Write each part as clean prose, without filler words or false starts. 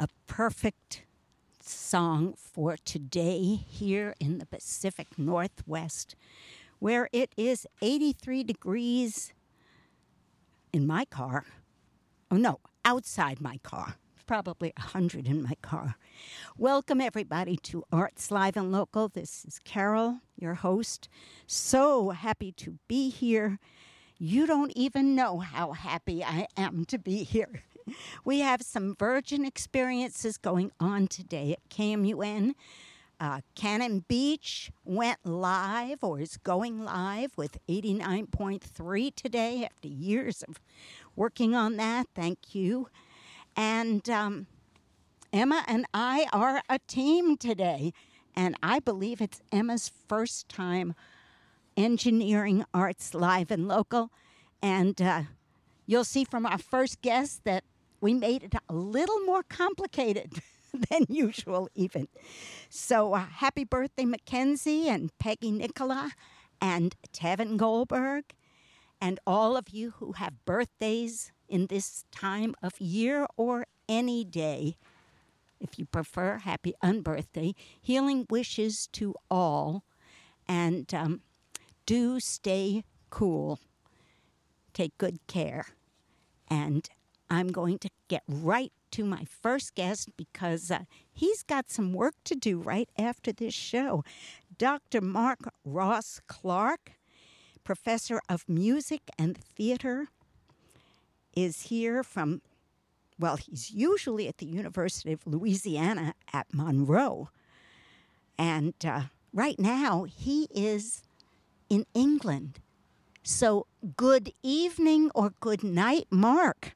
a perfect song for today here in the Pacific Northwest, where it is 83 degrees in my car. Oh, no, outside my car. Probably 100 in my car. Welcome, everybody, to Arts Live and Local. This is Carol, your host. So happy to be here. You don't even know how happy I am to be here. We have some Virgin experiences going on today at KMUN. Cannon Beach went live or is going live with 89.3 today after years of working on that. Thank you. And Emma and I are a team today. And I believe it's Emma's first time engineering Arts Live and Local. And you'll see from our first guest that we made it a little more complicated than usual even. So happy birthday, Mackenzie and Peggy Nicola and Tevin Goldberg and all of you who have birthdays in this time of year or any day. If you prefer, happy unbirthday. Healing wishes to all. And do stay cool. Take good care. And I'm going to get right to my first guest because he's got some work to do right after this show. Dr. Mark Ross Clark, professor of music and theater, is here from, well, he's usually at the University of Louisiana at Monroe. And right now he is in England. So good evening or good night, Mark.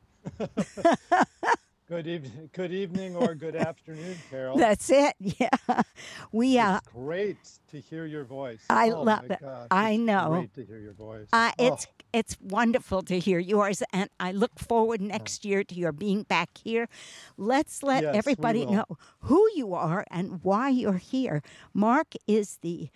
Good evening or good afternoon, Carol. That's it. Yeah, It's great to hear your voice. I love it. Gosh, I know. Great to hear your voice. It's wonderful to hear yours, and I look forward next year to your being back here. Let's let everybody know who you are and why you're here. Mark is the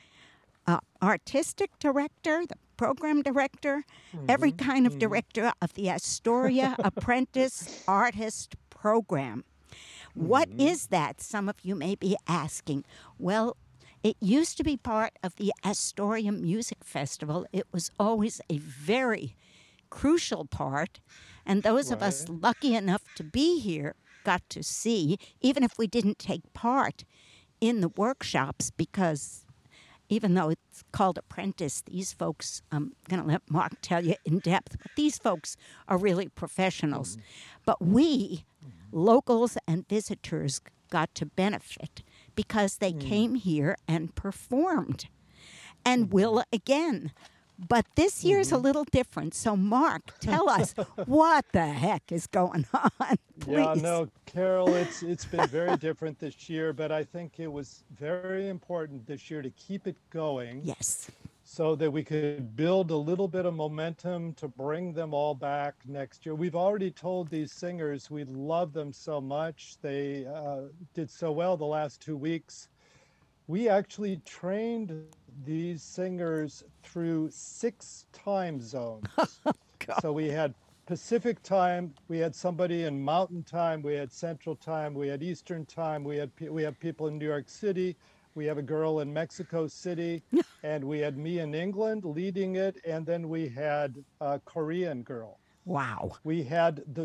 artistic director, the program director, every kind of director of the Astoria Apprentice Artist Program. What is that? Some of you may be asking. Well, it used to be part of the Astoria Music Festival. It was always a very crucial part, and those of us lucky enough to be here got to see, even if we didn't take part in the workshops, because even though it's called Apprentice, these folks, I'm going to let Mark tell you in depth, but these folks are really professionals. But we, locals and visitors, got to benefit because they came here and performed and will again. But this year's a little different. So, Mark, tell us what the heck is going on, please. Yeah, no, Carol, it's been very different this year, but I think it was very important this year to keep it going. Yes. So that we could build a little bit of momentum to bring them all back next year. We've already told these singers we love them so much. They did so well the last 2 weeks. We actually trained these singers through 6 time zones. So we had Pacific time, we had somebody in Mountain time, we had Central time, we had Eastern time, we have people in New York City, we have a girl in Mexico City, and we had me in England leading it, and then we had a Korean girl. Wow. We had the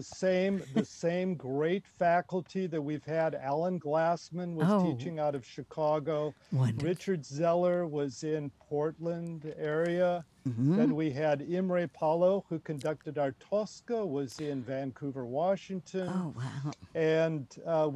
same great faculty that we've had. Alan Glassman was teaching out of Chicago. Wonderful. Richard Zeller was in Portland area. Then we had Imre Paulo, who conducted our Tosca, was in Vancouver, Washington. Oh, wow. And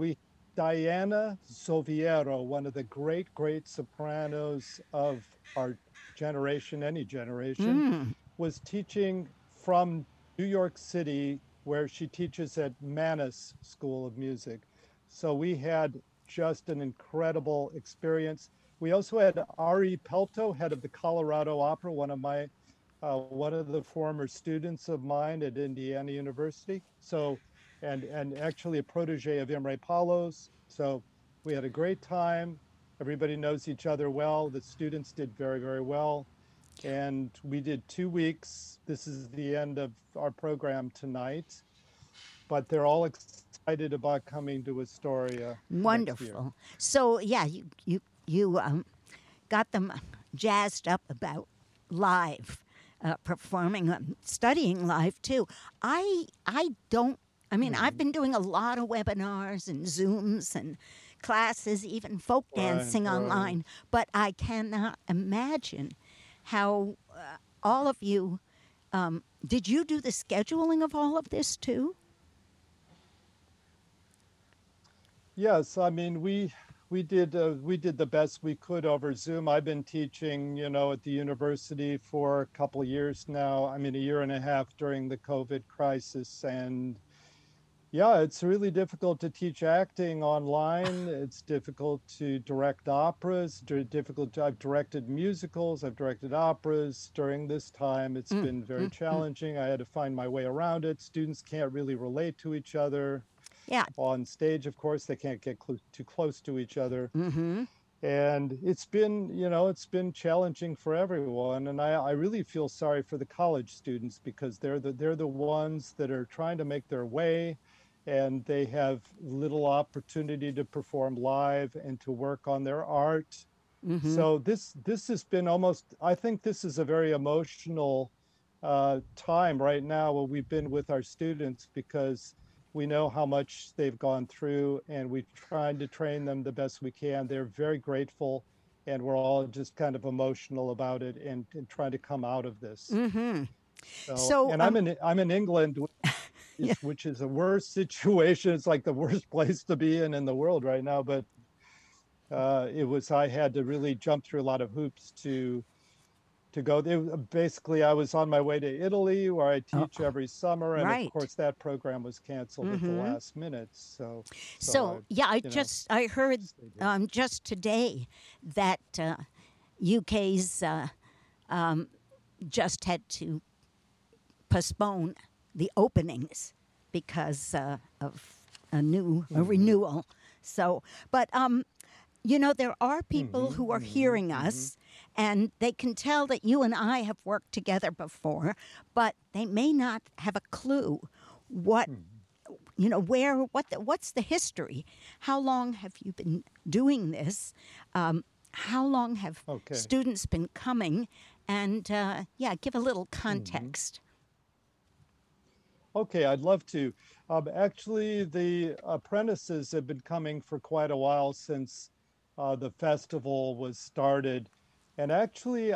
Diana Soviero, one of the great sopranos of our generation, any generation, was teaching from New York City, where she teaches at Mannes School of Music. So we had just an incredible experience. We also had Ari Pelto, head of the Colorado Opera, one of the former students of mine at Indiana University. So, and actually a protege of Imre Paulo's. So we had a great time. Everybody knows each other well. The students did very, very well. And we did 2 weeks. This is the end of our program tonight. But they're all excited about coming to Astoria next year. Wonderful. So yeah, you got them jazzed up about live performing, studying live too. I don't. I mean, I've been doing a lot of webinars and Zooms and classes, even folk Right, dancing right. online, but I cannot imagine how all of you. Did you do the scheduling of all of this too? Yes, I mean we did the best we could over Zoom. I've been teaching, at the university for a couple of years now. I mean, a year and a half during the COVID crisis, and yeah, it's really difficult to teach acting online. It's difficult to direct operas, difficult to, I've directed musicals, I've directed operas during this time. It's Mm, been very mm, mm. challenging. I had to find my way around it. Students can't really relate to each other. Yeah. On stage, of course, they can't get too close to each other. Mm-hmm. And it's been challenging for everyone. And I really feel sorry for the college students because they're the ones that are trying to make their way, and they have little opportunity to perform live and to work on their art. Mm-hmm. So this has been almost, I think this is a very emotional time right now where we've been with our students because we know how much they've gone through and we've tried to train them the best we can. They're very grateful, and we're all just kind of emotional about it and trying to come out of this. Mm-hmm. So, So and I'm in England, yeah. which is a worse situation. It's like the worst place to be in the world right now. But I had to really jump through a lot of hoops to go. Basically, I was on my way to Italy, where I Oh, teach every summer, and of right. course, that program was canceled at the Mm-hmm. last minute. So I, So yeah, I heard stayed here. just today that UK's just had to postpone the openings because of a Hmm. renewal. So, but there are people Hmm. who are Hmm. hearing Hmm. us, and they can tell that you and I have worked together before, but they may not have a clue what Hmm. what's the history. How long have you been doing this? How long have Okay. students been coming? And yeah, give a little Hmm. context. Okay, I'd love to. Actually, the apprentices have been coming for quite a while since the festival was started. And actually,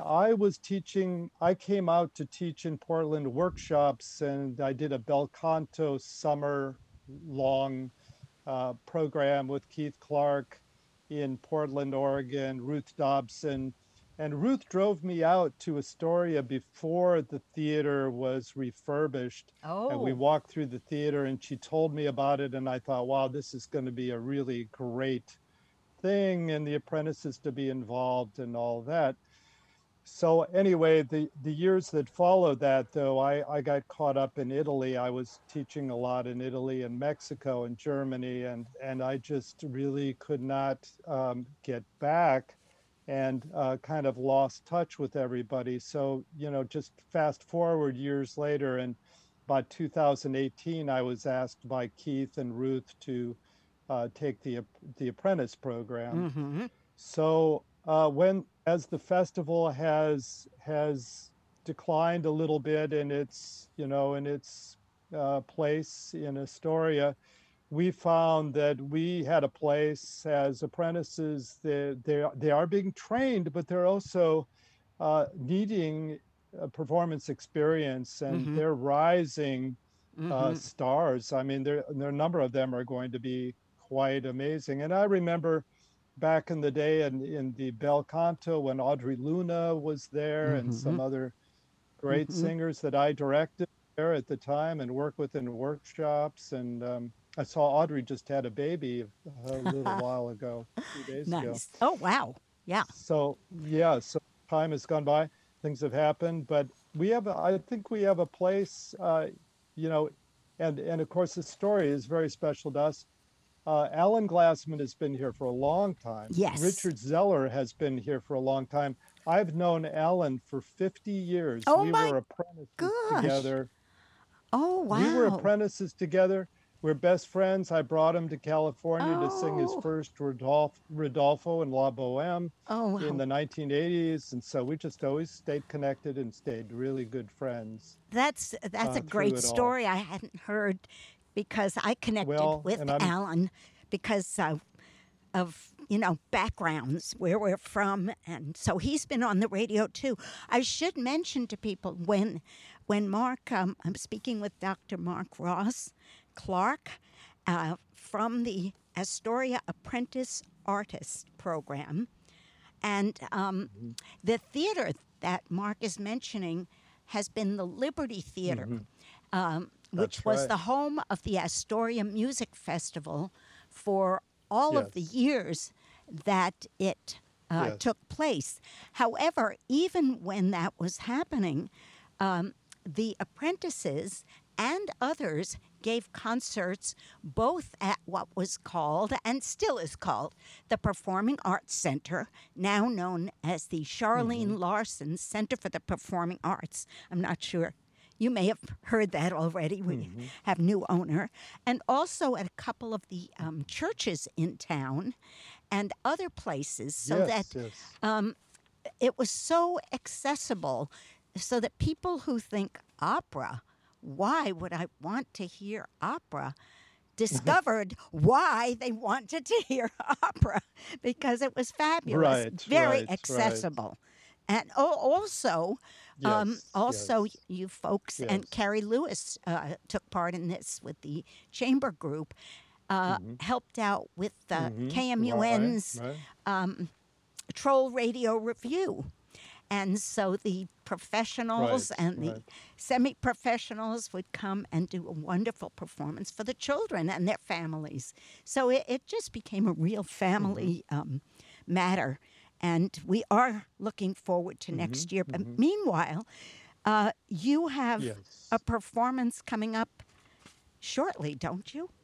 I came out to teach in Portland workshops, and I did a bel canto summer long program with Keith Clark in Portland, Oregon, Ruth Dobson. And Ruth drove me out to Astoria before the theater was refurbished. And we Oh. walked through the theater, and she told me about it. And I thought, wow, this is going to be a really great thing, and the apprentices to be involved and all that. So anyway, the years that followed that, though, I got caught up in Italy. I was teaching a lot in Italy and Mexico and Germany, and I just really could not get back, and kind of lost touch with everybody. So, just fast forward years later, and by 2018, I was asked by Keith and Ruth to take the apprentice program. Mm-hmm. So when as the festival has declined a little bit in its place in Astoria, we found that we had a place as apprentices. They are being trained, but they're also needing a performance experience, and Mm-hmm. they're rising Mm-hmm. stars. I mean, a number of them are going to be quite amazing. And I remember back in the day in the bel canto when Audrey Luna was there and Mm-hmm. some other great Mm-hmm. singers that I directed there at the time and worked with in workshops. And I saw Audrey just had a baby a little while ago, a few days ago. Nice. Oh wow. Yeah. So yeah, so time has gone by, things have happened, but I think we have a place, you know, and of course the story is very special to us. Alan Glassman has been here for a long time. Yes. Richard Zeller has been here for a long time. I've known Alan for 50 years. Oh We my were apprentices gosh. together. Oh We were wow. apprentices together. we're best friends. I brought him to California to sing his Oh, first Rodolfo in La Boheme oh, in the 1980s. And so we just always stayed connected and stayed really good friends that's a through great it all. story I hadn't heard because I connected Well, with and I'm, Alan because of backgrounds where we're from, and so he's been on the radio too. I should mention to people when Mark I'm speaking with Dr. Mark Ross Clark from the Astoria Apprentice Artist Program, and Mhm. the theater that Mark is mentioning has been the Liberty Theater, Mhm. which That's was right. the home of the Astoria Music Festival for all of the Yes. years that it Yes. took place. However, even when that was happening, the apprentices and others gave concerts both at what was called and still is called the Performing Arts Center, now known as the Hmm. Charlene Larson Center for the Performing Arts. I'm not sure. You may have heard that already. We Hmm. have new owner, and also at a couple of the churches in town and other places, so Yes. that Yes. it was so accessible so that people who think opera, why would I want to hear opera? Discovered why they wanted to hear opera because it was fabulous, Right. very Right. Right. accessible. And also, Yes. also Yes. you folks and Yes. Carrie Lewis took part in this with the chamber group, Hmm. helped out with Hmm. Right. KMUN's Right. Troll Radio Review. And so the Right. professionals and the Right. semi professionals would come and do a wonderful performance for the children and their families. So it just became a real Hmm. family matter. And we are looking forward to Hmm. next year. But Hmm. meanwhile, you have a Yes. performance coming up shortly, don't you?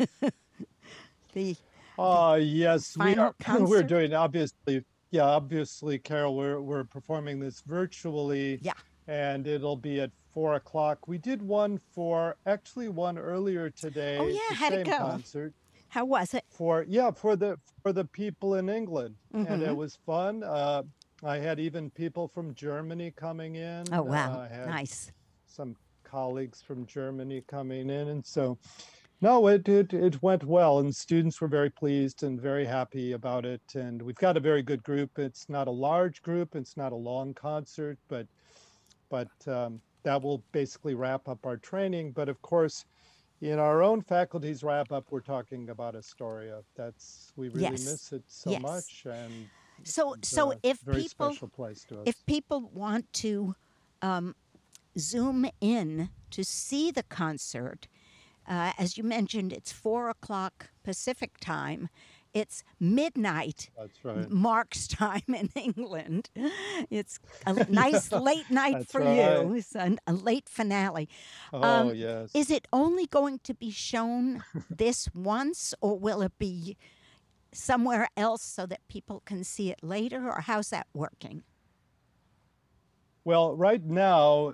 the the Yes, we final are. We're concert? doing obviously. Yeah, obviously, Carol. We're performing this virtually, Yeah. and it'll be at 4 o'clock. We did one for actually one earlier Oh, today, yeah. the How'd it same go? concert How was it? for yeah for the people in England, and Mm-hmm. it was fun. I had even people from Germany coming Oh, in. wow. I had Nice. some colleagues from Germany coming in, and so no, it went well, and students were very pleased and very happy about it. And we've got a very good group. It's not a large group. It's not a long concert, but that will basically wrap up our training. But of course, in our own faculty's wrap up, we're talking about Astoria. That's we really Yes. miss it so Yes. much, and So it's a very special place to if us. people want to zoom in to see the concert, as you mentioned, it's 4 o'clock Pacific time. It's midnight That's right. Mark's time in England. It's a nice Yeah, late night that's for right. you. It's a late finale. Oh Um, is yes. it only going to be shown this once, or will it be somewhere else so that people can see it later, or how's that working? Well, right now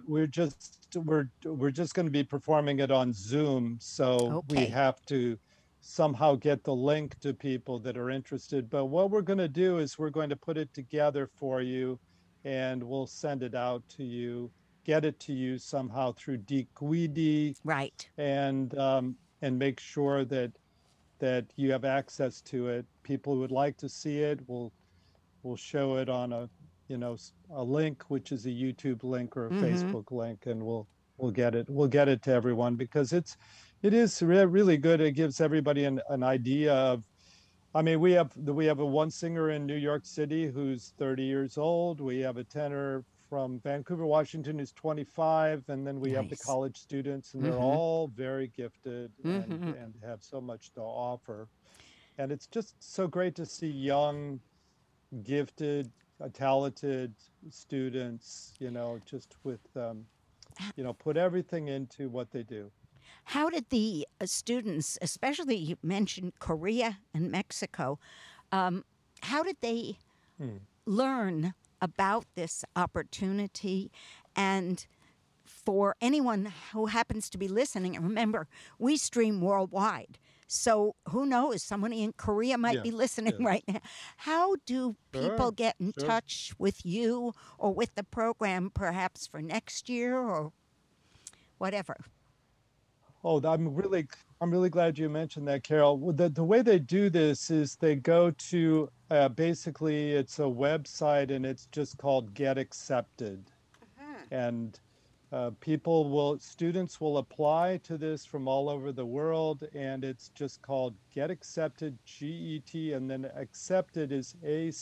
we're just going to be performing it on Zoom, so we Okay. have to somehow get the link to people that are interested. But what we're going to do is we're going to put it together for you, and we'll send it out to you, get it to you somehow through DQuidi, Right. and make sure that you have access to it. People who would like to see it will show it on a link, which is a YouTube link or a Mm-hmm. Facebook link, and we'll get it to everyone because it is really good. It gives everybody an idea of. I mean, we have a one singer in New York City who's 30 years old. We have a tenor from Vancouver, Washington, who's 25, and then we have the Nice. college students, and they're Mm-hmm. all very gifted and Mm-hmm. and have so much to offer. And it's just so great to see young, gifted, talented students, just with, put everything into what they do. How did the students, especially you mentioned Korea and Mexico, how did they Hmm. learn about this opportunity and for anyone who happens to be listening, and remember, we stream worldwide. So who knows? Somebody in Korea might be Yes, listening yes. right now. How do people Sure, get in sure. touch with you or with the program, perhaps for next year or whatever? Oh, I'm really glad you mentioned that, Carol. Well, the way they do this is they go to basically it's a website and it's just called Get Accepted. And students will apply to this from all over the world, and it's just called Get Accepted, GET, and then accepted is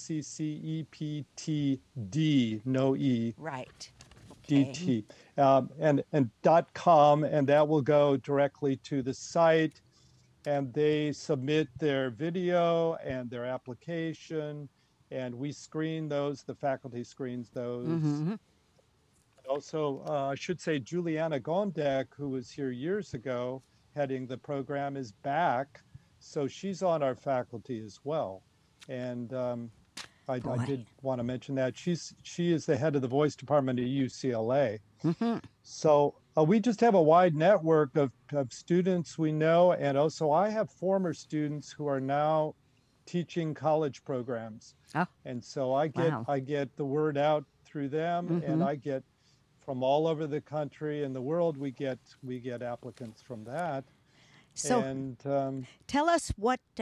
ACCEPTD, no E, Right. Okay. DT, and .com, and that will go directly to the site, and they submit their video and their application, and we screen those, the faculty screens those. Mm-hmm. Also, I should say Juliana Gondek, who was here years ago heading the program, is back. So she's on our faculty as well. And I Boy. did want to mention that she is the head of the voice department at UCLA. Mm-hmm. So we just have a wide network of students we know. And also I have former students who are now teaching college programs. Oh, And so wow. I get the word out through them, and Mm-hmm. I get from all over the country and the world, we get applicants from that. So And tell us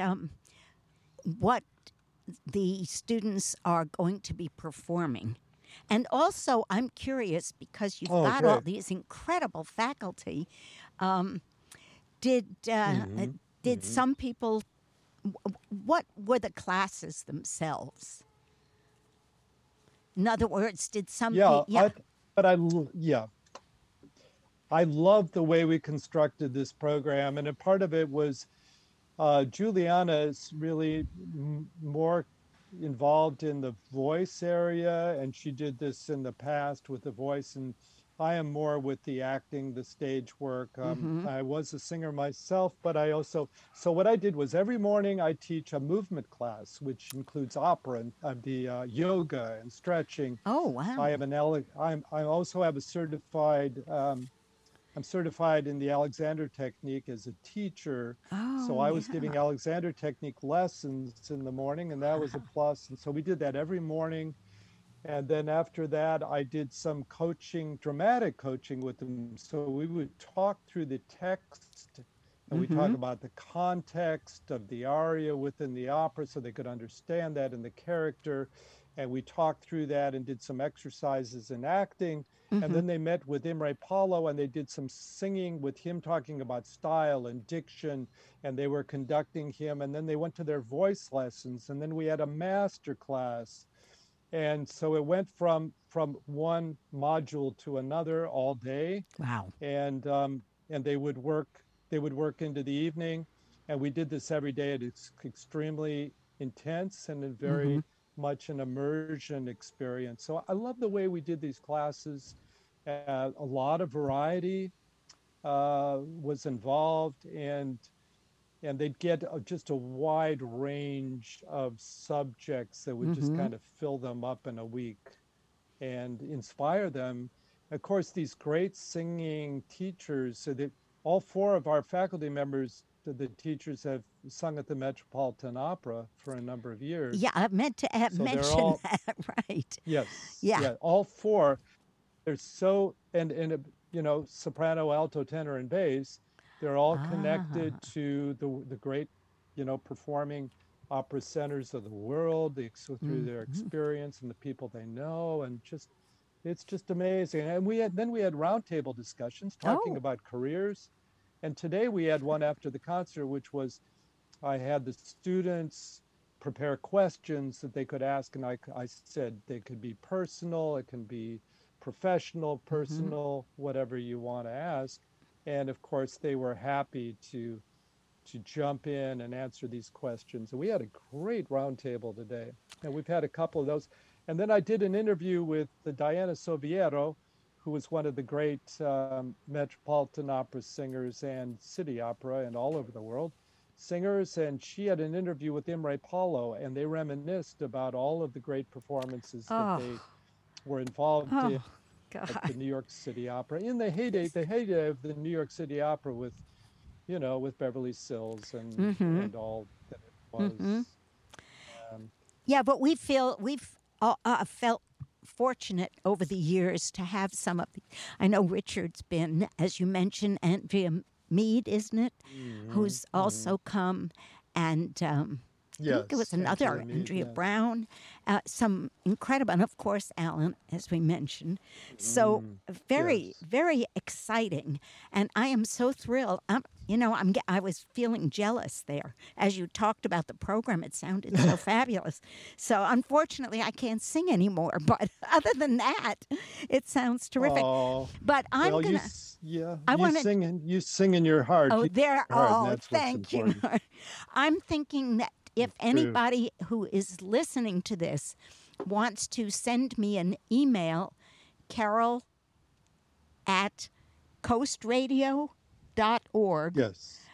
what the students are going to be performing. And also, I'm curious because you've oh, got all great. these incredible faculty. Um, did Hmm. did Hmm. some people? What were the classes themselves? In other words, did some Yeah, people? Yeah. yeah, I love the way we constructed this program, and a part of it was Juliana is really more involved in the voice area, and she did this in the past with the voice, and I am more with the acting, the stage work. Mm-hmm. I was a singer myself, but I also, so what I did was every morning I teach a movement class, which includes opera and the yoga and stretching. Oh, wow. I also have a I'm certified in the Alexander Technique as a teacher. So Oh, I was yeah. giving Alexander Technique lessons in the morning, and that was a plus. And so we did that every morning. And then after that, I did some coaching, dramatic coaching with them. So we would talk through the text and we talk Mm-hmm. about the context of the aria within the opera so they could understand that and the character. And we talked through that and did some exercises in acting. And Mm-hmm. then they met with Imre Paulo and they did some singing with him talking about style and diction. And they were conducting him. And then they went to their voice lessons. And then we had a master class, and so it went from one module to another all day, Wow. and they would work into the evening, and we did this every day. It's extremely intense and a Mm-hmm. very much an immersion experience. So I love the way we did these classes. A lot of variety was involved, and they'd get just a wide range of subjects that would just Mm-hmm. kind of fill them up in a week and inspire them. Of course, these great singing teachers, so that all four of our faculty members, the teachers have sung at the Metropolitan Opera for a number of Yeah, years. I meant to So they're mention all, that. Right. yes, Yeah. yeah, all four. They're so, soprano, alto, tenor, and bass, they're all Ah. connected to the great, performing opera centers of the world, through their Mm-hmm. experience and the people they know, and just it's just amazing. And we had roundtable discussions talking Oh. about careers. And today we had one after the concert, which was I had the students prepare questions that they could ask, and I said they could be personal, it can be professional, Mm-hmm. personal, whatever you want to ask. And of course, they were happy to jump in and answer these questions. And we had a great roundtable today, and we've had a couple of those. And then I did an interview with the Diana Soviero, who was one of the great Metropolitan Opera singers and city opera and all over the world singers. And she had an interview with Imre Paulo, and they reminisced about all of the great performances that Oh. they were involved Oh. in. at the God. New York City Opera in the heyday of the New York City Opera with, with Beverly Sills Mm-hmm. and all that it Mm-hmm. was. Um, Yeah, but we've felt fortunate over the years to have some of the. I know Richard's been, as you mentioned, Andrea Mead, isn't it? mhm, Who's mhm. also come, and I think it was Yes, Andrea another Mead, Andrea yes. Brown, some incredible, and of course Alan, as we mentioned. So Mm, very, yes. very exciting, and I am so thrilled. I was feeling jealous there as you talked about the program. It sounded so fabulous. So unfortunately, I can't sing anymore. But other than that, it sounds terrific. Oh, But I'm well, gonna. yeah, I want to. you sing in your heart, Oh, you there. your heart, and Oh, that's what's thank you. important. I'm thinking that if It's true. anybody who is listening to this wants to send me an email, Carol at coastradio.org. Yes.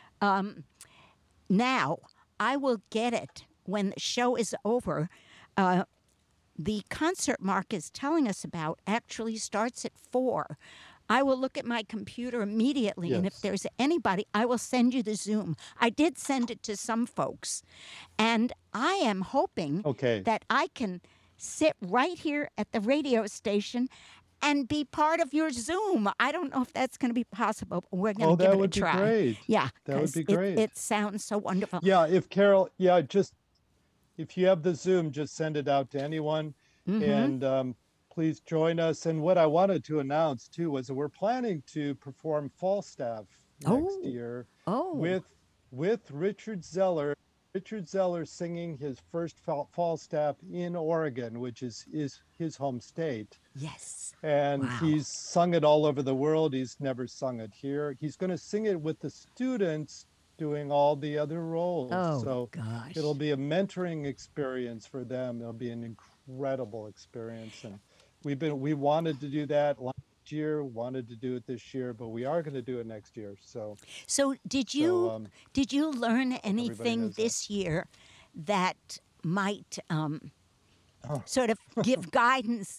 Now, I will get it when the show is over. Uh, the concert Mark is telling us about actually starts at 4. I will look at my computer immediately, and if Yes. there's anybody, I will send you the Zoom. I did send it to some folks, and I am hoping Okay. that I can sit right here at the radio station and be part of your Zoom. I don't know if that's going to be possible, but we're going to Oh, give that it a would be try. great. Yeah, That would because be it, great. it sounds so wonderful. Yeah, if Carol, yeah, just if you have the Zoom, just send it out to anyone, Mm-hmm. and please join us. And what I wanted to announce too was that we're planning to perform Falstaff next Oh, year oh, with Richard Zeller. Richard Zeller singing his first Falstaff in Oregon, which is his home state. yes. And Wow. he's sung it all over the world. He's never sung it here. He's going to sing it with the students doing all the other roles. Oh, So it'll gosh. be a mentoring experience for them. It'll be an incredible experience. And we wanted to do that last year, wanted to do it this year, but we are going to do it next year. So So did you learn hope everybody anything knows that. this year that might Oh, sort of give guidance?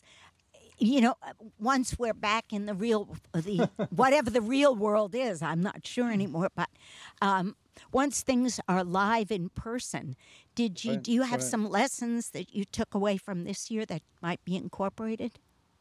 Once we're back in the whatever the real world is, I'm not sure anymore. But once things are live in person, right, do you have right. some lessons that you took away from this year that might be incorporated?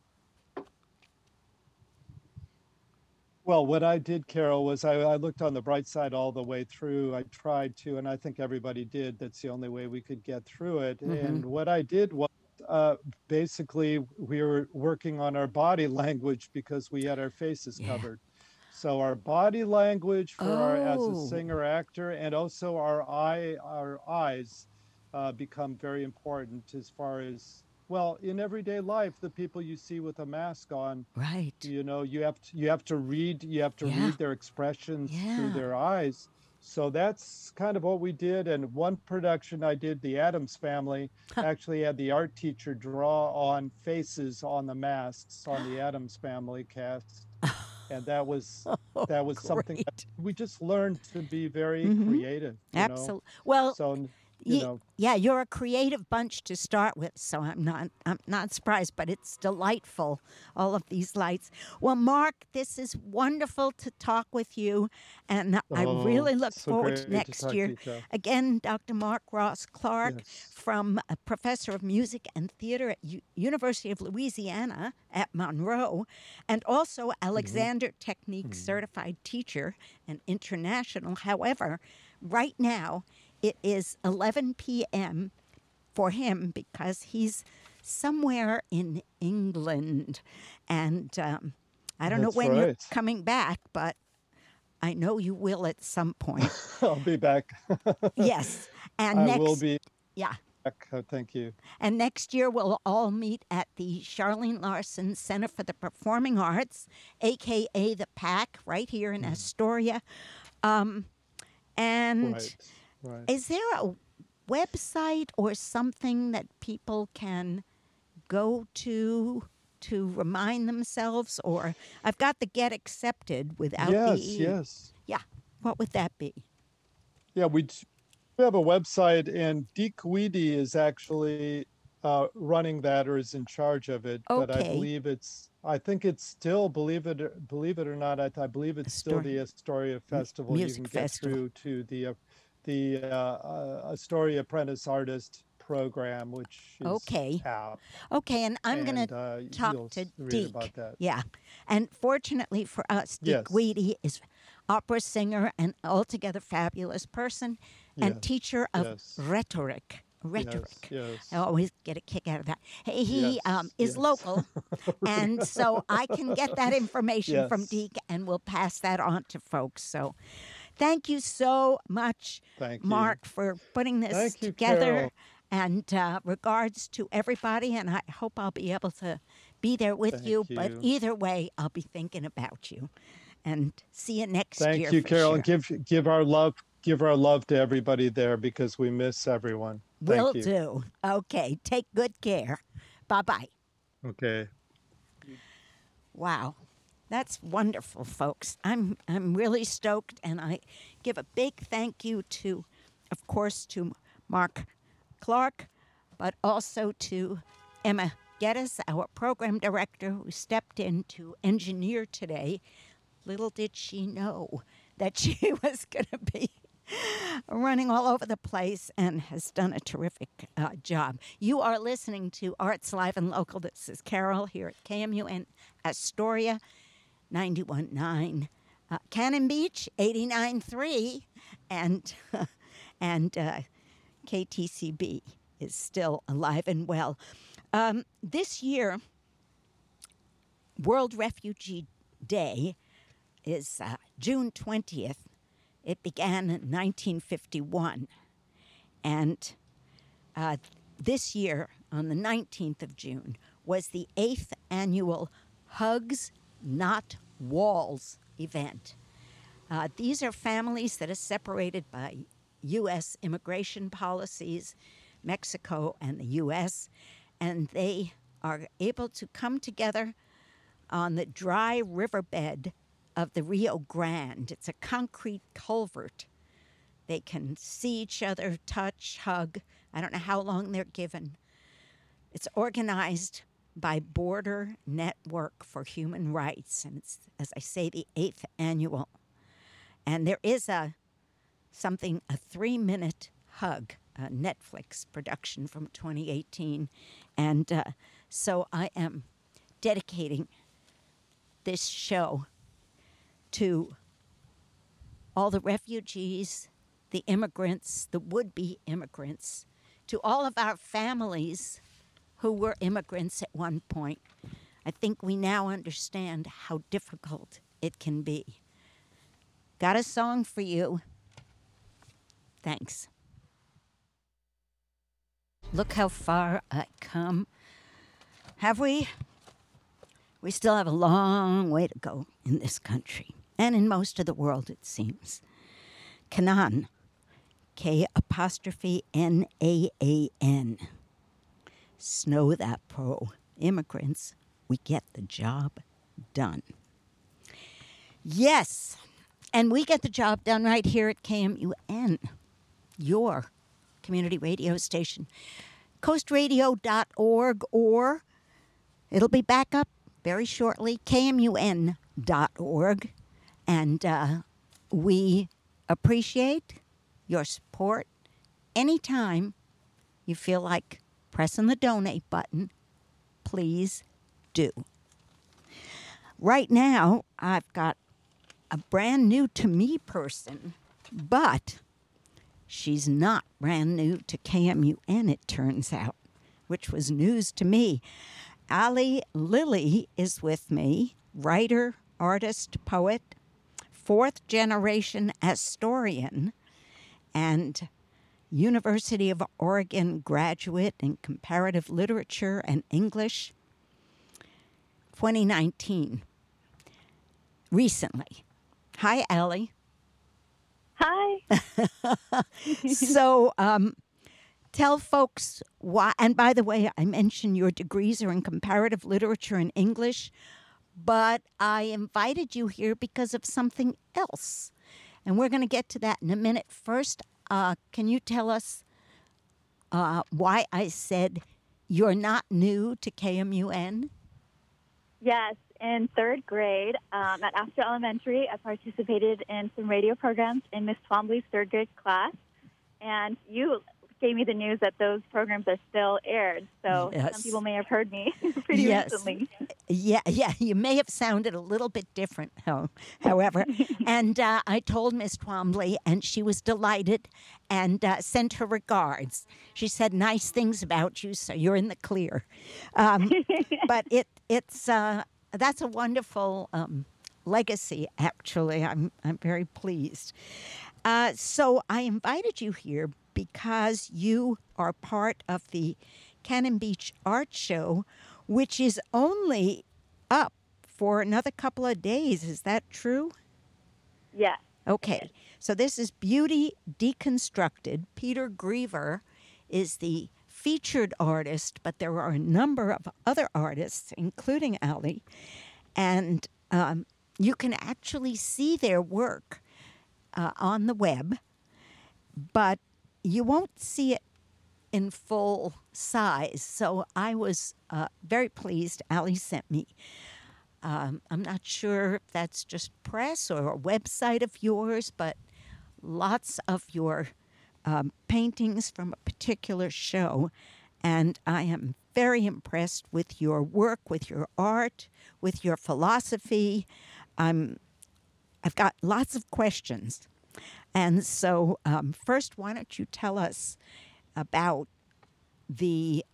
Well, what I did, Carol, was I looked on the bright side all the way through. I tried to, and I think everybody did. That's the only way we could get through it. Mm-hmm. And what I did was basically we were working on our body language because we had our faces Yeah. covered. So our body language for our as a Oh, singer actor, and also our eyes become very important as far as, well, in everyday life, the people you see with a mask on, right. you have to Yeah. read their expressions through Yeah. their eyes. So that's kind of what we did. And one production I did, the Addams Family, actually had the art teacher draw on faces on the masks on the Addams Family cast, and Oh, that was something that great. we just learned to be very Mm-hmm. creative, Absolutely. Well, so Ye yeah, you're a creative bunch to start with, so I'm not surprised, but it's delightful, all of these lights. Well, Mark, this is wonderful to talk with you, and I oh, really look so forward to great to next talk to year. you, Carol. Again, Dr. Mark Ross Clark, Yes. from a professor of music and theater at University of Louisiana at Monroe, and also Hmm. Alexander Technique certified teacher and international. However, right now it is 11 p.m. for him because he's somewhere in England. And I don't know That's when you're right. coming back, but I know you will at some point. I'll be back. Yes. And I will be yeah. back. Thank you. And next year we'll all meet at the Charlene Larson Center for the Performing Arts, aka the PAC, right here in Mm. Astoria. And Right, right. is there a website or something that people can go to remind themselves? Or I've got the Get Accepted without the Yes, E. yes. Yeah, what would that be? Yeah, we have a website, and Deke Weedy is actually running that or is in charge of it. But I Okay. believe it's I think it's still, believe it or not, I believe it's still the Astoria Festival. You can Music get Festival. through to the Astoria Apprentice Artist Program, which is Okay. out, Okay, and I'm going and to talk you'll to read Deke. about that. Yeah. And fortunately for us, Deke Yes, Weedy is opera singer and altogether fabulous person and yes, teacher of yes, rhetoric. yes, Rhetoric. I yes, always get a kick out of that. He yes, is yes. local, and so I can get that information from Yes, Deke, and we'll pass that on to folks. So thank you so much, thank you. Mark, for putting this Thank you, together. Carol. And regards to everybody. And I hope I'll be able to be there with Thank you. But you. either way, I'll be thinking about you. And see you next Thank year you, for Carol. And sure. give our love to everybody there because we miss everyone. Will Thank you. do. Okay. Take good care. Bye bye. Okay. Wow. That's wonderful, folks. I'm really stoked, and I give a big thank you to, of course, to Mark Clark, but also to Emma Geddes, our program director, who stepped in to engineer today. Little did she know that she was going to be running all over the place and has done a terrific job. You are listening to Arts Live and Local. This is Carol here at KMUN Astoria 91.9, Cannon Beach 89.3, and and KTCB is still alive and well. This year, World Refugee Day is June 20th. It began in 1951. And this year, on the 19th of June, was the 8th annual Hugs Not Walls event. These are families that are separated by U.S. immigration policies, Mexico and the U.S., and they are able to come together on the dry riverbed of the Rio Grande. It's a concrete culvert. They can see each other, touch, hug. I don't know how long they're given. It's organized by Border Network for Human Rights, and it's, as I say, the 8th annual. And there is a 3-minute hug, a Netflix production from 2018. And so I am dedicating this show to all the refugees, the immigrants, the would-be immigrants, to all of our families who were immigrants at one point. I think we now understand how difficult it can be. Got a song for you. Thanks. Look how far I come. Have we? We still have a long way to go in this country, and in most of the world, it seems. Canaan, K''N''A''N. Snow that pro. Immigrants, we get the job done. Yes, and we get the job done right here at KMUN, your community radio station. Coastradio.org, or it'll be back up very shortly, KMUN.org. And we appreciate your support. Anytime you feel like pressing the donate button, please do. Right now, I've got a brand new to me person, but she's not brand new to KMUN, it turns out, which was news to me. Ali Lilly is with me, writer, artist, poet, fourth-generation Astorian, and University of Oregon graduate in comparative literature and English, 2019, recently. Hi, Ali. Hi. So tell folks why, and by the way, I mentioned your degrees are in comparative literature and English, but I invited you here because of something else. And we're going to get to that in a minute. First, can you tell us why I said you're not new to KMUN? Yes, in third grade at Astor Elementary, I participated in some radio programs in Miss Twombly's third grade class, and you gave me the news that those programs are still aired. So some people Yes. may have heard me pretty Yes. recently. Yeah, you may have sounded a little bit different, however. And I told Miss Twombly, and she was delighted and sent her regards. She said nice things about you, so you're in the clear. But it's that's a wonderful legacy, actually. I'm very pleased. So I invited you here because you are part of the Cannon Beach Art Show, which is only up for another couple of days. Is that true? Yes. Okay. So this is Beauty Deconstructed. Peter Griever is the featured artist, but there are a number of other artists, including Ali, and you can actually see their work on the web, but you won't see it in full size. So I was very pleased. Ali sent me. I'm not sure if that's just press or a website of yours, but lots of your paintings from a particular show. And I am very impressed with your work, with your art, with your philosophy. I've got lots of questions. And so first, why don't you tell us about the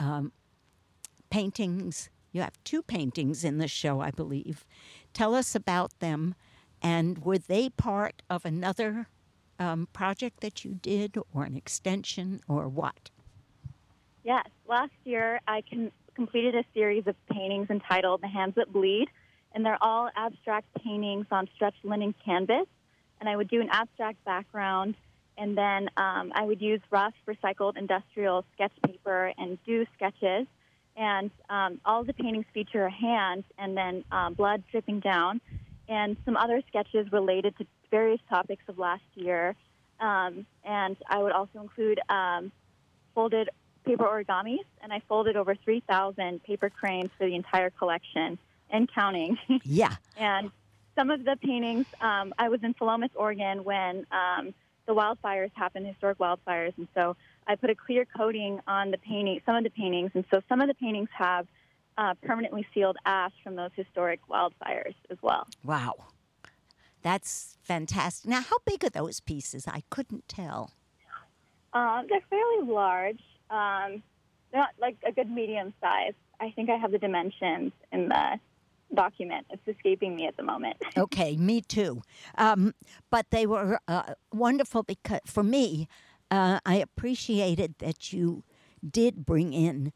paintings? You have two paintings in the show, I believe. Tell us about them, and were they part of another project that you did, or an extension, or what? Yes. Last year, I completed a series of paintings entitled The Hands That Bleed, and they're all abstract paintings on stretched linen canvas. And I would do an abstract background, and then I would use rough, recycled industrial sketch paper and do sketches. And all of the paintings feature a hand and then blood dripping down, and some other sketches related to various topics of last year. And I would also include folded paper origamis, and I folded over 3,000 paper cranes for the entire collection and counting. Yeah. And some of the paintings, I was in Philomath, Oregon when the wildfires happened, historic wildfires, and so I put a clear coating on the painting, some of the paintings, and so some of the paintings have permanently sealed ash from those historic wildfires as well. Wow. That's fantastic. Now, how big are those pieces? I couldn't tell. They're fairly large. They're not like a good medium size. I think I have the dimensions in the document. It's escaping me at the moment. Okay, me too. But they were wonderful because, for me, I appreciated that you did bring in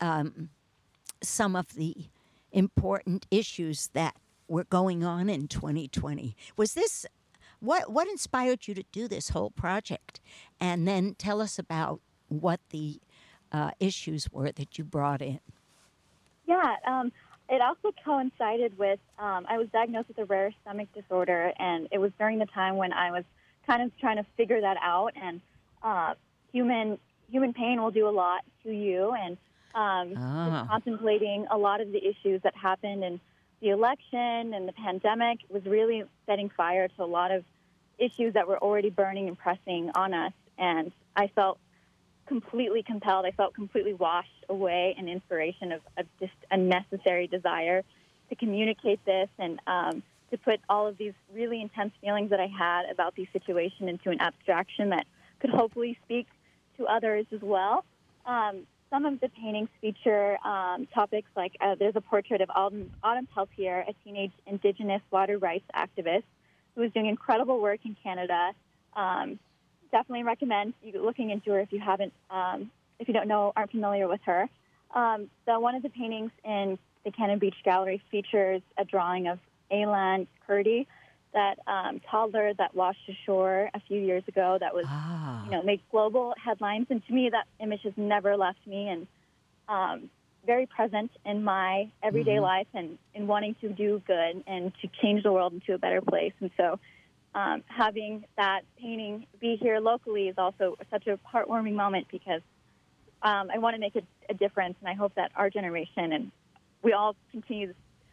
some of the important issues that were going on in 2020. Was this what inspired you to do this whole project? And then tell us about what the issues were that you brought in. Yeah, it also coincided with I was diagnosed with a rare stomach disorder, and it was during the time when I was kind of trying to figure that out. And human pain will do a lot to you, and just contemplating a lot of the issues that happened in the election and the pandemic was really setting fire to a lot of issues that were already burning and pressing on us. And I felt completely compelled. I felt completely washed away in inspiration of just a necessary desire to communicate this and to put all of these really intense feelings that I had about the situation into an abstraction that could hopefully speak to others as well. Some of the paintings feature topics like there's a portrait of Autumn Peltier, a teenage Indigenous water rights activist who is doing incredible work in Canada. Definitely recommend you looking into her if you haven't, if you don't know, aren't familiar with her. One of the paintings in the Cannon Beach Gallery features a drawing of Aylan Kurdi, that toddler that washed ashore a few years ago that was, made global headlines. And to me, that image has never left me, and very present in my everyday life and in wanting to do good and to change the world into a better place. And so having that painting be here locally is also such a heartwarming moment because I want to make a difference, and I hope that our generation and we all continue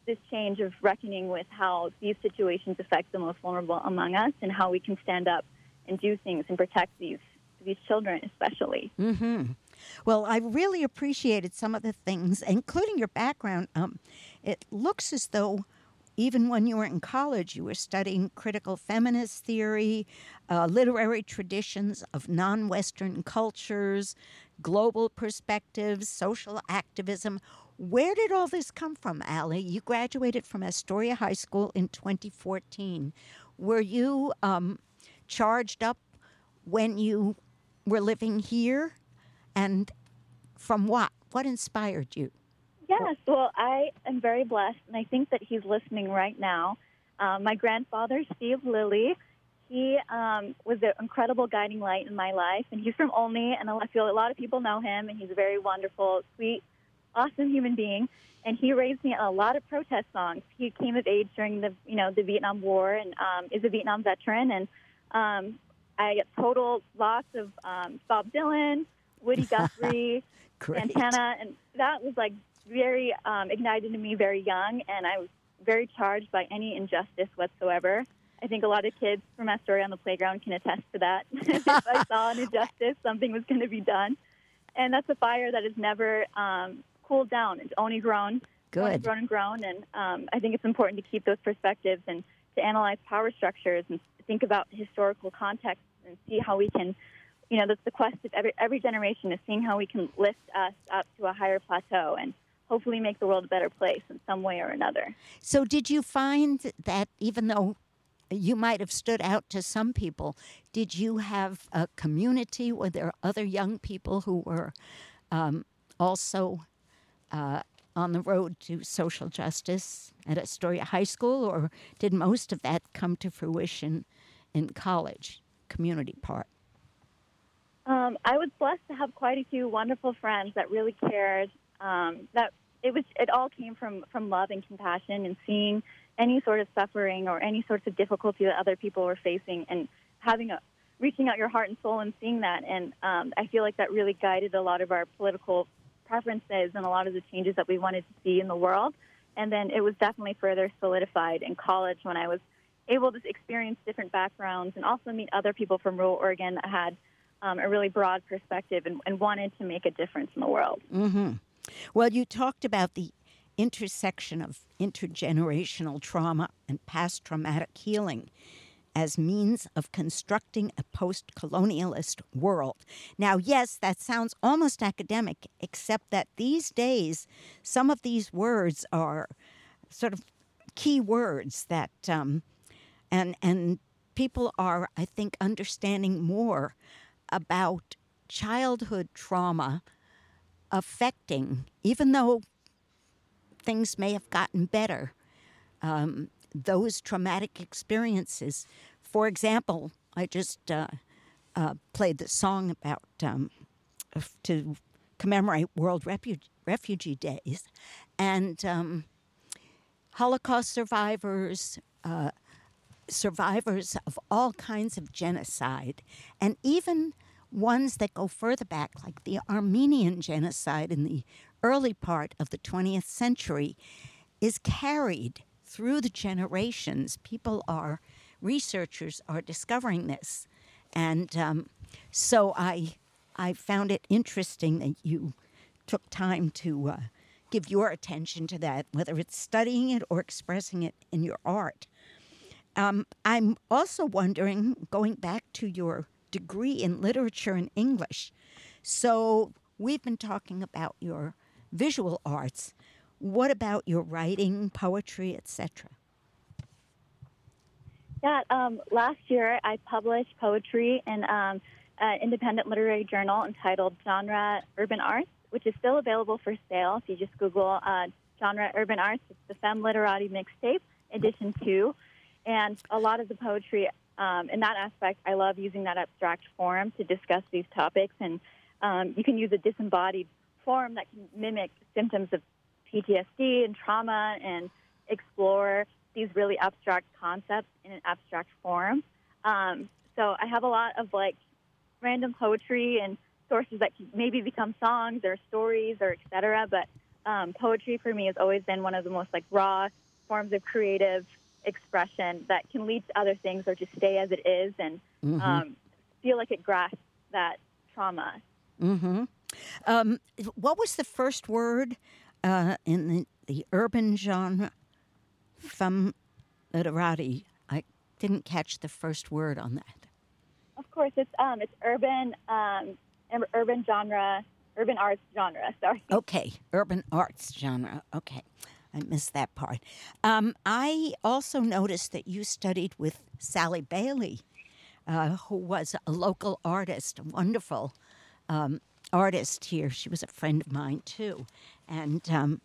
this change of reckoning with how these situations affect the most vulnerable among us and how we can stand up and do things and protect these children especially. Mm-hmm. Well, I really appreciated some of the things, including your background. It looks as though even when you were in college, you were studying critical feminist theory, literary traditions of non-Western cultures, global perspectives, social activism. Where did all this come from, Allie? You graduated from Astoria High School in 2014. Were you charged up when you were living here? And from what? What inspired you? Yes, well, I am very blessed, and I think that he's listening right now. My grandfather, Steve Lilly, he was an incredible guiding light in my life, and he's from Olney, and I feel a lot of people know him, and he's a very wonderful, sweet, awesome human being. And he raised me on a lot of protest songs. He came of age during the Vietnam War and is a Vietnam veteran, and I get total lots of Bob Dylan, Woody Guthrie, Santana, and that was like very ignited in me very young, and I was very charged by any injustice whatsoever. I think a lot of kids from Astoria on the playground can attest to that. If I saw an injustice, something was going to be done. And that's a fire that has never cooled down. It's only grown. Good. Only grown and grown. And I think it's important to keep those perspectives and to analyze power structures and think about historical context and see how we can, that's the quest of every generation, is seeing how we can lift us up to a higher plateau and hopefully make the world a better place in some way or another. So did you find that even though you might have stood out to some people, did you have a community? Were there other young people who were also on the road to social justice at Astoria High School, or did most of that come to fruition in college, community part? I was blessed to have quite a few wonderful friends that really cared. That it all came from love and compassion, and seeing any sort of suffering or any sorts of difficulty that other people were facing, and reaching out your heart and soul and seeing that. And I feel like that really guided a lot of our political preferences and a lot of the changes that we wanted to see in the world. And then it was definitely further solidified in college when I was able to experience different backgrounds and also meet other people from rural Oregon that had a really broad perspective and wanted to make a difference in the world. Mm-hmm. Well, you talked about the intersection of intergenerational trauma and past traumatic healing as means of constructing a post-colonialist world. Now, yes, that sounds almost academic, except that these days, some of these words are sort of key words that, and people are, I think, understanding more about childhood trauma affecting, even though things may have gotten better, those traumatic experiences. For example, I just played the song about to commemorate World Refugee Days, and Holocaust survivors, survivors of all kinds of genocide, and even ones that go further back, like the Armenian genocide in the early part of the 20th century, is carried through the generations. Researchers are discovering this. And so I found it interesting that you took time to give your attention to that, whether it's studying it or expressing it in your art. I'm also wondering, going back to your degree in literature and English, so we've been talking about your visual arts. What about your writing, poetry, etc.? Yeah, last year I published poetry in an independent literary journal entitled Genre Urban Arts, which is still available for sale. If you just Google Genre Urban Arts, it's the Femme Literati Mixtape, Edition 2. And a lot of the poetry, in that aspect, I love using that abstract form to discuss these topics. And you can use a disembodied form that can mimic symptoms of PTSD and trauma and explore these really abstract concepts in an abstract form. So I have a lot of random poetry and sources that can maybe become songs or stories or et cetera, but poetry for me has always been one of the most like raw forms of creative expression that can lead to other things or just stay as it is and feel like it grasps that trauma. Mm-hmm. What was the first word in the urban genre? Femme literati. I didn't catch the first word on that. Of course, it's urban arts genre. Sorry. Okay, urban arts genre. Okay, I missed that part. I also noticed that you studied with Sally Bailey, who was a local artist, a wonderful artist here. She was a friend of mine too, and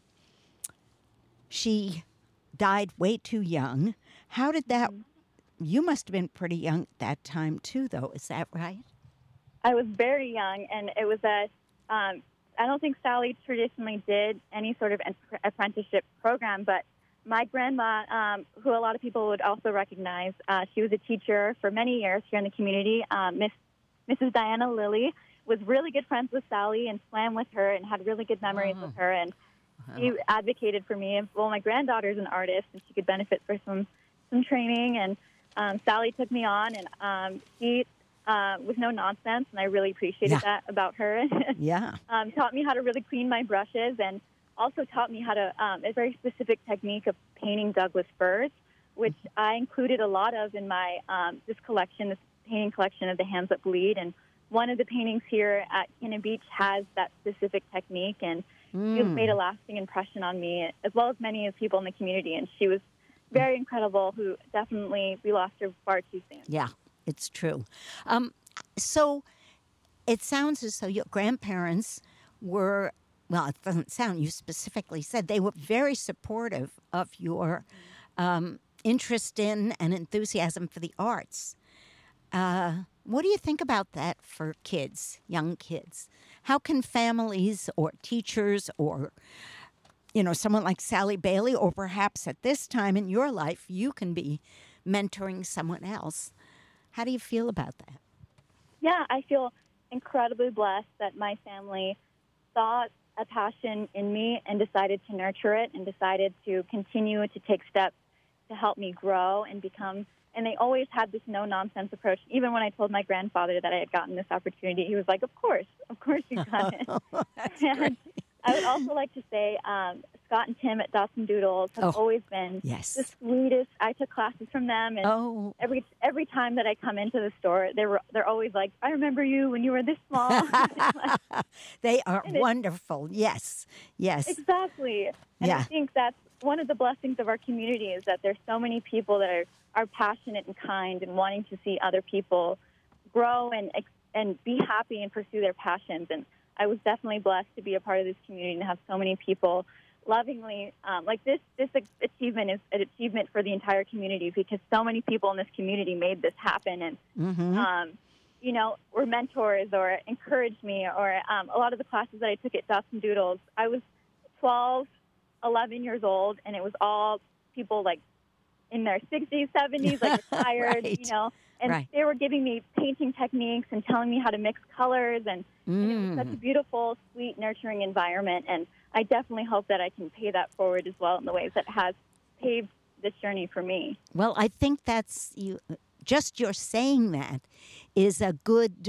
she died way too young. How did that? You must have been pretty young at that time too, though. Is that right? I was very young, and it was I don't think Sally traditionally did any sort of apprenticeship program, but my grandma, who a lot of people would also recognize, she was a teacher for many years here in the community. Mrs. Diana Lilly was really good friends with Sally and swam with her and had really good memories with her. And she advocated for me. Well, my granddaughter's an artist, and she could benefit for some training. And Sally took me on, and she was no nonsense, and I really appreciated that about her. Yeah. Taught me how to really clean my brushes, and also taught me how to a very specific technique of painting Douglas firs, which I included a lot of in my this painting collection of The Hands That Bleed. And one of the paintings here at Cannon Beach has that specific technique, and she made a lasting impression on me, as well as many of people in the community. And she was very incredible, who definitely, we lost her far too soon. Yeah, it's true. So it sounds as though your grandparents were, well, it doesn't sound, you specifically said they were very supportive of your interest in and enthusiasm for the arts. What do you think about that for kids, young kids? How can families or teachers or, someone like Sally Bailey, or perhaps at this time in your life, you can be mentoring someone else. How do you feel about that? Yeah, I feel incredibly blessed that my family saw a passion in me and decided to nurture it and decided to continue to take steps to help me grow and become. And they always had this no-nonsense approach. Even when I told my grandfather that I had gotten this opportunity, he was like, of course you got it. And I would also like to say Scott and Tim at Dots and Doodles have always been the sweetest. I took classes from them, and every time that I come into the store, they're always like, I remember you when you were this small. They are wonderful. Yes. Exactly. And I think that's one of the blessings of our community, is that there's so many people that are passionate and kind and wanting to see other people grow and be happy and pursue their passions. And I was definitely blessed to be a part of this community and have so many people lovingly, this achievement is an achievement for the entire community, because so many people in this community made this happen and, were mentors or encouraged me, or a lot of the classes that I took at Dots and Doodles, I was 12, 11 years old, and it was all people like in their 60s, 70s, like retired, and they were giving me painting techniques and telling me how to mix colors, and it was such a beautiful, sweet, nurturing environment. And I definitely hope that I can pay that forward as well in the ways that has paved this journey for me. Well, I think that's you. Just your saying that is a good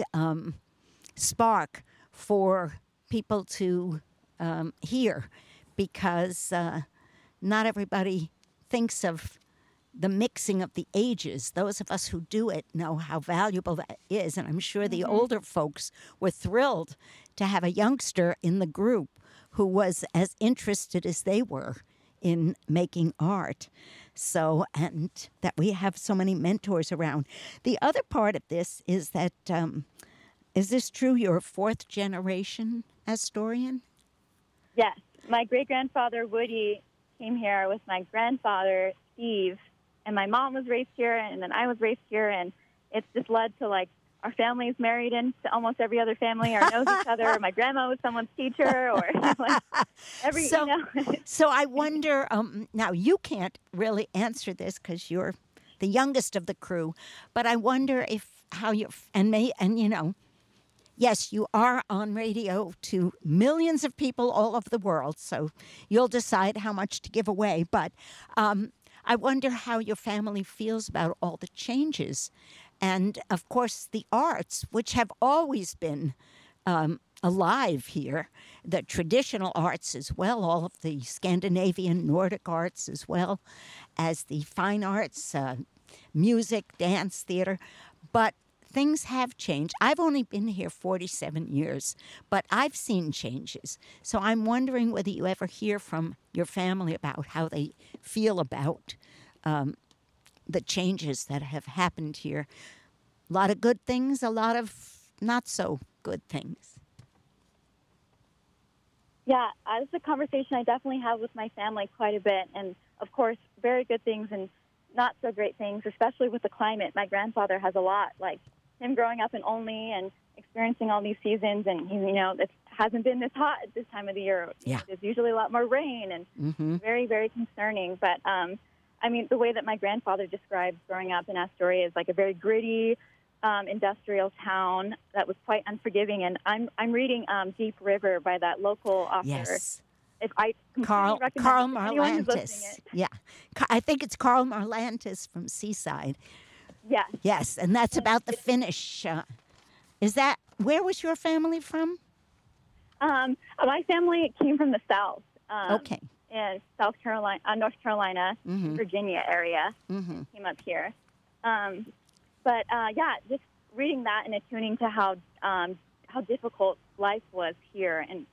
spark for people to hear, because not everybody thinks of the mixing of the ages. Those of us who do it know how valuable that is, and I'm sure the older folks were thrilled to have a youngster in the group who was as interested as they were in making art. So, and that we have so many mentors around. The other part of this is that, is this true, you're a fourth generation Astorian? Yes. My great-grandfather, Woody, came here with my grandfather, Steve, and my mom was raised here, and then I was raised here, and it's just led to, our family is married into almost every other family, or knows each other, or my grandma was someone's teacher, or So I wonder, now you can't really answer this because you're the youngest of the crew, but I wonder Yes, you are on radio to millions of people all over the world, so you'll decide how much to give away. But I wonder how your family feels about all the changes. And, of course, the arts, which have always been alive here, the traditional arts as well, all of the Scandinavian, Nordic arts as well as the fine arts, music, dance, theater. But things have changed. I've only been here 47 years, but I've seen changes. So I'm wondering whether you ever hear from your family about how they feel about the changes that have happened here. A lot of good things, a lot of not so good things. Yeah, it's a conversation I definitely have with my family quite a bit. And, of course, very good things and not so great things, especially with the climate. My grandfather has a lot, like him growing up in Olney and experiencing all these seasons. And, it hasn't been this hot at this time of the year. Yeah. There's usually a lot more rain and very, very concerning. But, the way that my grandfather describes growing up in Astoria is like a very gritty, industrial town that was quite unforgiving. And I'm reading Deep River by that local author. Yes. If I Carl Marlantes. Yeah. I think it's Carl Marlantes from Seaside. Yes. Yes, and that's about the Finnish. Where was your family from? My family came from the South. Okay. In South Carolina, North Carolina, Virginia area. Came up here. Just reading that and attuning to how difficult life was here, and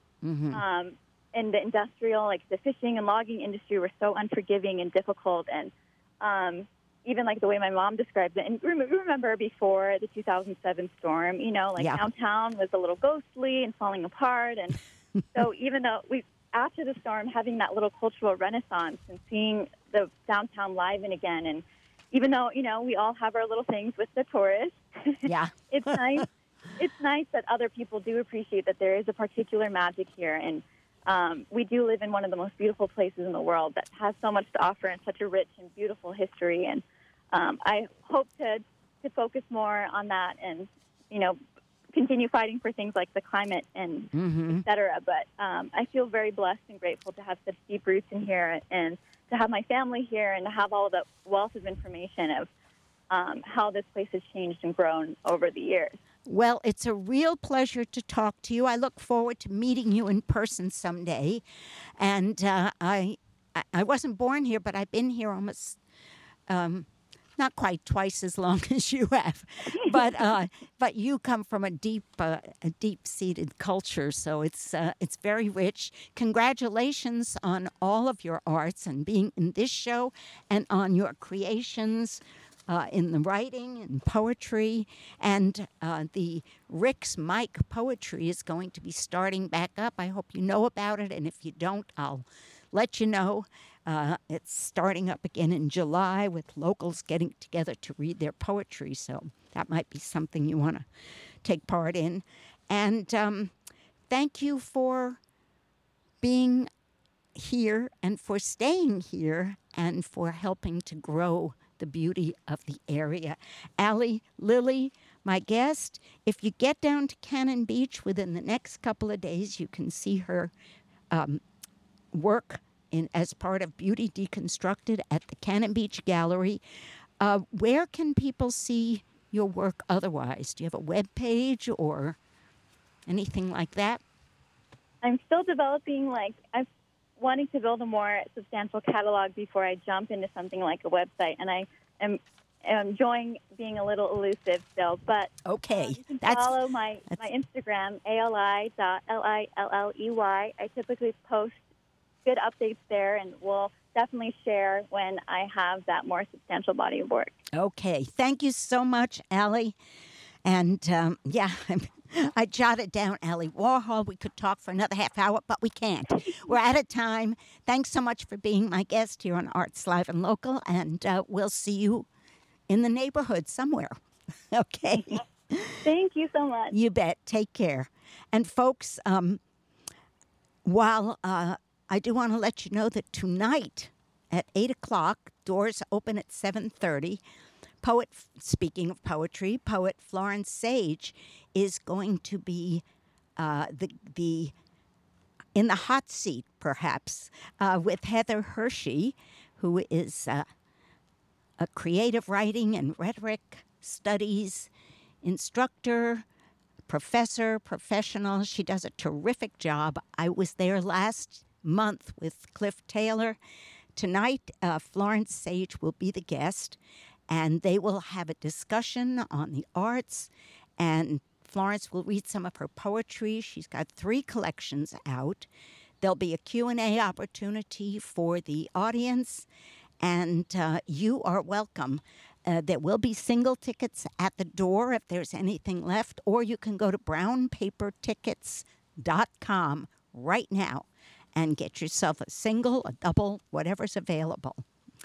the industrial, like the fishing and logging industry, were so unforgiving and difficult, and even like the way my mom describes it. And remember before the 2007 storm, downtown was a little ghostly and falling apart, and so even though after the storm, having that little cultural renaissance and seeing the downtown liven again, and even though, we all have our little things with the tourists, yeah, it's nice. It's nice that other people do appreciate that there is a particular magic here, and we do live in one of the most beautiful places in the world that has so much to offer and such a rich and beautiful history. And I hope to focus more on that and, continue fighting for things like the climate and et cetera. But I feel very blessed and grateful to have such deep roots in here and to have my family here and to have all the wealth of information of how this place has changed and grown over the years. Well, it's a real pleasure to talk to you. I look forward to meeting you in person someday. And I wasn't born here, but I've been here almost not quite twice as long as you have. But you come from a deep-seated culture, so it's very rich. Congratulations on all of your arts and being in this show and on your creations. In the writing and poetry, and the Rick's Mike poetry is going to be starting back up. I hope you know about it, and if you don't, I'll let you know. It's starting up again in July with locals getting together to read their poetry, so that might be something you want to take part in. And thank you for being here and for staying here and for helping to grow the beauty of the area. Allie Lilly, my guest. If you get down to Cannon Beach within the next couple of days, you can see her work as part of Beauty Deconstructed at the Cannon Beach Gallery. Where can people see your work otherwise? Do you have a web page or anything like that? I'm still developing, I'm wanting to build a more substantial catalog before I jump into something like a website, and I am enjoying being a little elusive still. But okay, you can follow my Instagram, ali.lilley. I typically post good updates there, and we'll definitely share when I have that more substantial body of work. Okay, thank you so much, Allie. And I jotted down Allie Warhol. We could talk for another half hour, but we can't. We're out of time. Thanks so much for being my guest here on Arts Live and Local, and we'll see you in the neighborhood somewhere. Okay? Thank you so much. You bet. Take care. And folks, while I do want to let you know that tonight at 8 o'clock, doors open at 7:30, speaking of poetry, poet Florence Sage is going to be the in the hot seat, perhaps, with Heather Hershey, who is a creative writing and rhetoric studies instructor, professor, professional. She does a terrific job. I was there last month with Cliff Taylor. Tonight, Florence Sage will be the guest, and they will have a discussion on the arts, and Florence will read some of her poetry. She's got 3 collections out. There'll be a Q&A opportunity for the audience, and you are welcome. There will be single tickets at the door if there's anything left, or you can go to brownpapertickets.com right now and get yourself a single, a double, whatever's available.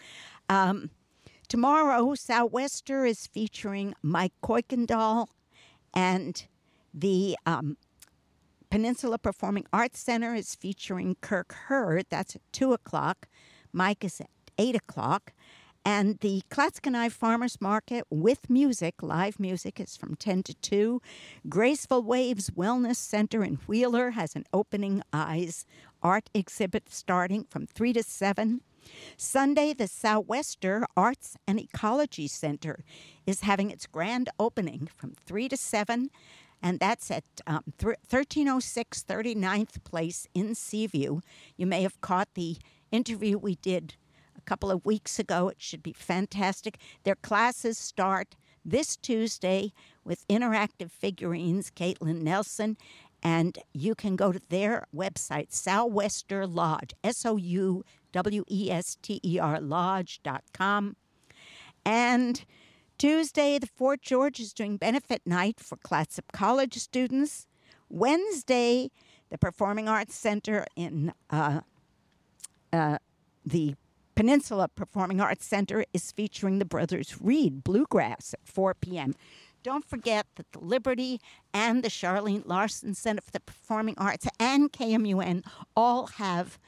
Tomorrow, Sou'wester is featuring Mike Kuykendall, and the Peninsula Performing Arts Center is featuring Kirk Hurd. That's at 2 o'clock. Mike is at 8 o'clock. And the Clatskanie Farmers Market with music, live music, is from 10 to 2. Graceful Waves Wellness Center in Wheeler has an Opening Eyes art exhibit starting from 3 to 7. Sunday, the Sou'wester Arts and Ecology Center is having its grand opening from 3 to 7, and that's at 1306 39th Place in Seaview. You may have caught the interview we did a couple of weeks ago. It should be fantastic. Their classes start this Tuesday with interactive figurines, Caitlin Nelson, and you can go to their website, Sou'wester Lodge, SOUWESTER Lodge.com. And Tuesday, the Fort George is doing benefit night for Clatsop College students. Wednesday, the Performing Arts Center in the Peninsula Performing Arts Center is featuring the Brothers Reed Bluegrass at 4 p.m. Don't forget that the Liberty and the Charlene Larson Center for the Performing Arts and KMUN all have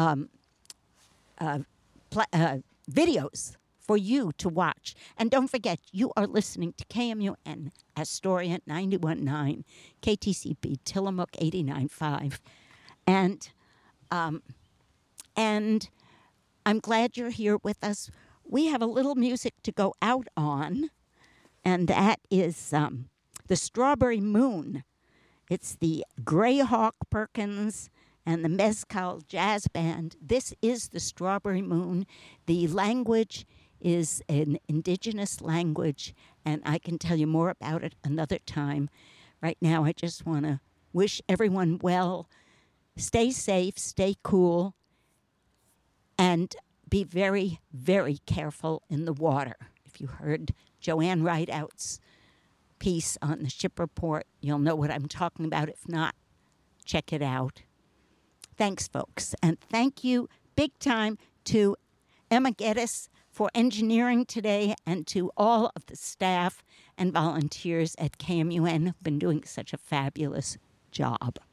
videos for you to watch. And don't forget, you are listening to KMUN Astoria 91.9, KTCP Tillamook 89.5. And I'm glad you're here with us. We have a little music to go out on, and that is the Strawberry Moon. It's the Greyhawk Perkins and the Mezcal Jazz Band. This is the Strawberry Moon. The language is an indigenous language, and I can tell you more about it another time. Right now, I just want to wish everyone well. Stay safe, stay cool, and be very, very careful in the water. If you heard Joanne Rideout's piece on the ship report, you'll know what I'm talking about. If not, check it out. Thanks, folks. And thank you big time to Emma Geddes for engineering today, and to all of the staff and volunteers at KMUN who've been doing such a fabulous job.